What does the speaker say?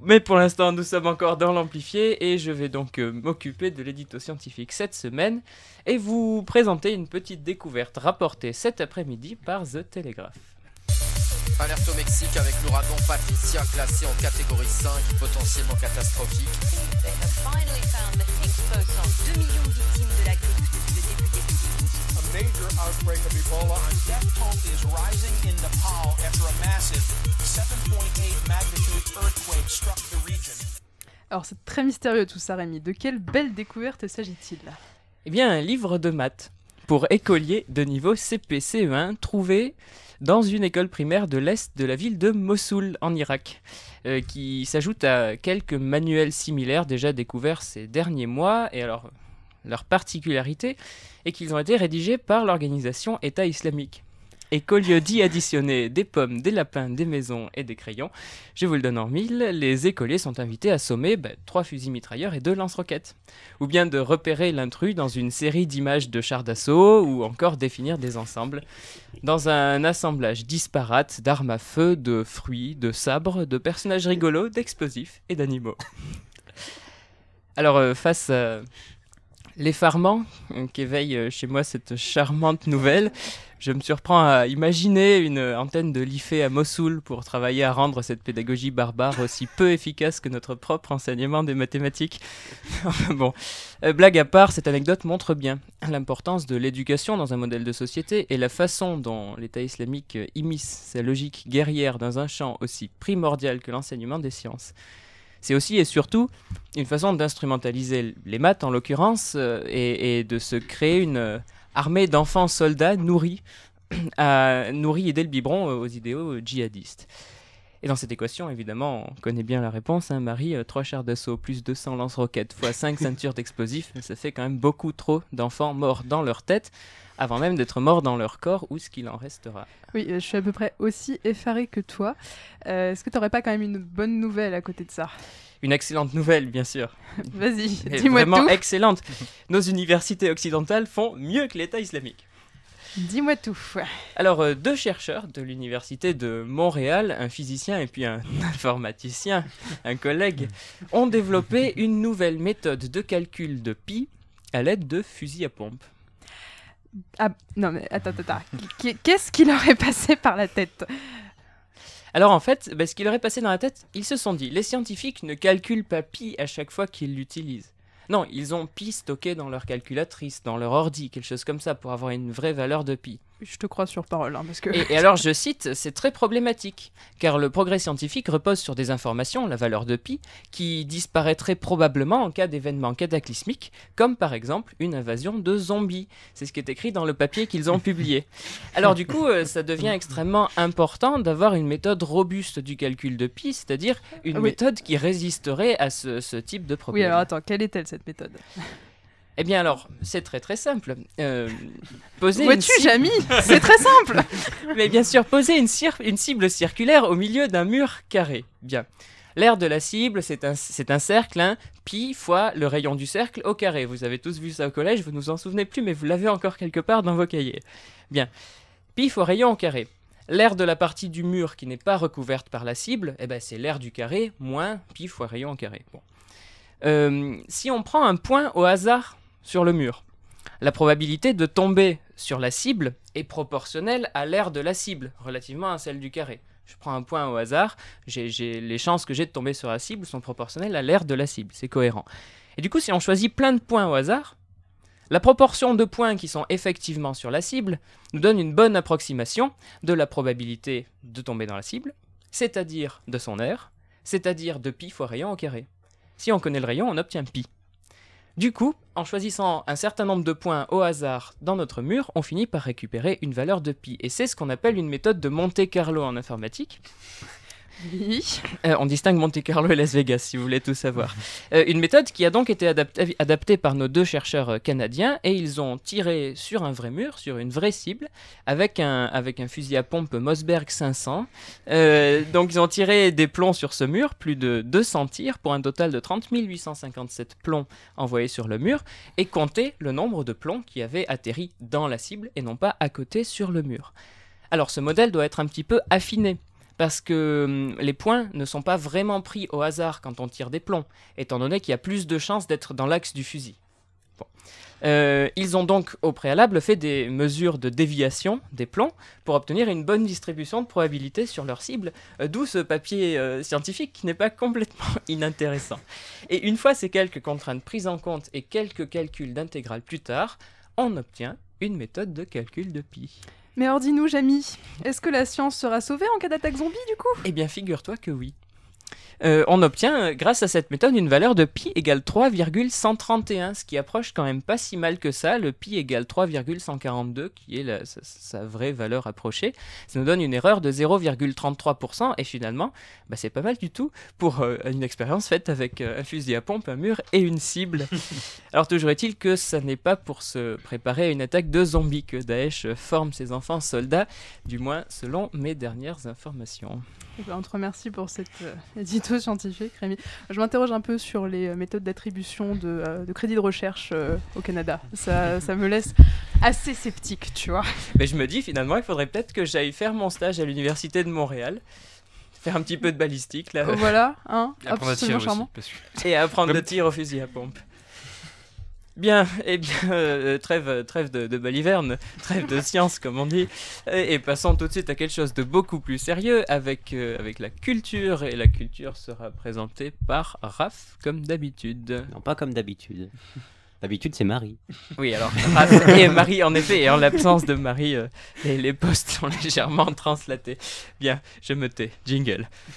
Mais pour l'instant, nous sommes encore dans l'amplifié et je vais donc m'occuper de l'édito scientifique cette semaine et vous présenter une petite découverte rapportée cet après-midi par The Telegraph. Alerte au Mexique avec l'ouragan Patricia classé en catégorie 5, potentiellement catastrophique. They have finally found the Higgs boson. 2 millions de victimes de la grippe depuis le début des épidémies. A major outbreak of Ebola. A death toll is rising in Nepal after a massive 7.8 magnitude earthquake struck the region. Alors c'est très mystérieux tout ça, Rémi. De quelle belle découverte s'agit-il là ? Eh bien, un livre de maths pour écoliers de niveau CP-CE1 trouvé dans une école primaire de l'est de la ville de Mossoul en Irak, qui s'ajoute à quelques manuels similaires déjà découverts ces derniers mois. Et alors, leur particularité est qu'ils ont été rédigés par l'organisation État islamique. Écolieux d'y additionner des pommes, des lapins, des maisons et des crayons. Je vous le donne en mille, les écoliers sont invités à sommer 3 fusils mitrailleurs et 2 lance-roquettes. Ou bien de repérer l'intrus dans une série d'images de chars d'assaut, ou encore définir des ensembles dans un assemblage disparate d'armes à feu, de fruits, de sabres, de personnages rigolos, d'explosifs et d'animaux. Alors, face à l'effarement qu'éveille chez moi cette charmante nouvelle, je me surprends à imaginer une antenne de l'IFE à Mossoul pour travailler à rendre cette pédagogie barbare aussi peu efficace que notre propre enseignement des mathématiques. Bon, blague à part, cette anecdote montre bien l'importance de l'éducation dans un modèle de société et la façon dont l'État islamique immisce sa logique guerrière dans un champ aussi primordial que l'enseignement des sciences. C'est aussi et surtout une façon d'instrumentaliser les maths, en l'occurrence, et de se créer une armée d'enfants soldats nourris et dès le biberon aux idéaux djihadistes. Et dans cette équation, évidemment, on connaît bien la réponse, hein, Marie, 3 chars d'assaut plus 200 lance-roquettes fois 5 ceintures d'explosifs, ça fait quand même beaucoup trop d'enfants morts dans leur tête, avant même d'être morts dans leur corps ou ce qu'il en restera. Oui, je suis à peu près aussi effarée que toi. Est-ce que tu n'aurais pas quand même une bonne nouvelle à côté de ça ? Une excellente nouvelle, bien sûr. Vas-y, Et dis-moi vraiment tout. excellente. Nos universités occidentales font mieux que l'État islamique. Dis-moi tout. Alors, 2 chercheurs de l'université de Montréal, un physicien et puis un informaticien, un collègue, ont développé une nouvelle méthode de calcul de pi à l'aide de fusils à pompe. Ah, non mais attends. Qu'est-ce qui leur est passé par la tête ? Alors en fait, ce qui leur est passé dans la tête, ils se sont dit, les scientifiques ne calculent pas pi à chaque fois qu'ils l'utilisent. Non, ils ont pi stocké dans leur calculatrice, dans leur ordi, quelque chose comme ça, pour avoir une vraie valeur de pi. Je te crois sur parole, hein, parce que... Et alors, je cite, c'est très problématique, car le progrès scientifique repose sur des informations, la valeur de pi, qui disparaîtraient probablement en cas d'événement cataclysmique, comme par exemple une invasion de zombies. C'est ce qui est écrit dans le papier qu'ils ont publié. Alors du coup, ça devient extrêmement important d'avoir une méthode robuste du calcul de pi, c'est-à-dire une méthode qui résisterait à ce type de problème. Oui, alors attends, quelle est-elle cette méthode ? Eh bien alors, c'est très très simple. Poser Vois-tu, Jamy ? C'est très simple. Mais bien sûr, poser une cible circulaire au milieu d'un mur carré. Bien. L'aire de la cible, c'est un cercle, hein, pi fois le rayon du cercle au carré. Vous avez tous vu ça au collège, vous ne vous en souvenez plus, mais vous l'avez encore quelque part dans vos cahiers. Bien. Pi fois rayon au carré. L'aire de la partie du mur qui n'est pas recouverte par la cible, c'est l'aire du carré moins pi fois rayon au carré. Bon. Si on prend un point au hasard sur le mur, la probabilité de tomber sur la cible est proportionnelle à l'aire de la cible, relativement à celle du carré. Je prends un point au hasard, les chances que j'ai de tomber sur la cible sont proportionnelles à l'aire de la cible, c'est cohérent. Et du coup, si on choisit plein de points au hasard, la proportion de points qui sont effectivement sur la cible nous donne une bonne approximation de la probabilité de tomber dans la cible, c'est-à-dire de son aire, c'est-à-dire de pi fois rayon au carré. Si on connaît le rayon, on obtient pi. Du coup, en choisissant un certain nombre de points au hasard dans notre mur, on finit par récupérer une valeur de pi. Et c'est ce qu'on appelle une méthode de Monte Carlo en informatique. Oui. On distingue Monte Carlo et Las Vegas, si vous voulez tout savoir. Une méthode qui a donc été adaptée par nos 2 chercheurs canadiens, et ils ont tiré sur un vrai mur, sur une vraie cible, avec un fusil à pompe Mossberg 500. Donc ils ont tiré des plombs sur ce mur, plus de 200 tirs, pour un total de 30 857 plombs envoyés sur le mur, et compté le nombre de plombs qui avaient atterri dans la cible, et non pas à côté sur le mur. Alors ce modèle doit être un petit peu affiné, parce que les points ne sont pas vraiment pris au hasard quand on tire des plombs, étant donné qu'il y a plus de chances d'être dans l'axe du fusil. Bon. Ils ont donc au préalable fait des mesures de déviation des plombs pour obtenir une bonne distribution de probabilité sur leur cible, d'où ce papier scientifique qui n'est pas complètement inintéressant. Et une fois ces quelques contraintes prises en compte et quelques calculs d'intégrale plus tard, on obtient une méthode de calcul de pi. Mais alors dis-nous, Jamy, est-ce que la science sera sauvée en cas d'attaque zombie du coup ? Eh bien, figure-toi que oui. On obtient, grâce à cette méthode, une valeur de pi égale 3,131, ce qui approche quand même pas si mal que ça, le pi égale 3,142, qui est sa vraie valeur approchée. Ça nous donne une erreur de 0,33%, et finalement, c'est pas mal du tout pour une expérience faite avec un fusil à pompe, un mur et une cible. Alors toujours est-il que ça n'est pas pour se préparer à une attaque de zombies que Daesh forme ses enfants soldats, du moins selon mes dernières informations. On te remercie pour cet édito scientifique, Rémi. Je m'interroge un peu sur les méthodes d'attribution de crédit de recherche au Canada. Ça me laisse assez sceptique, tu vois. Mais je me dis, finalement, il faudrait peut-être que j'aille faire mon stage à l'université de Montréal, faire un petit peu de balistique, là. Voilà, hein, apprendre à tirer aussi, charmant. Et apprendre le tir au fusil à pompe. Bien, eh bien, trêve de baliverne, trêve de science comme on dit, et passons tout de suite à quelque chose de beaucoup plus sérieux avec la culture, et la culture sera présentée par Raph comme d'habitude. Non, pas comme d'habitude. D'habitude, c'est Marie. Oui, alors Raph et Marie, en effet, et en l'absence de Marie, les postes sont légèrement translatés. Bien, je me tais. Jingle.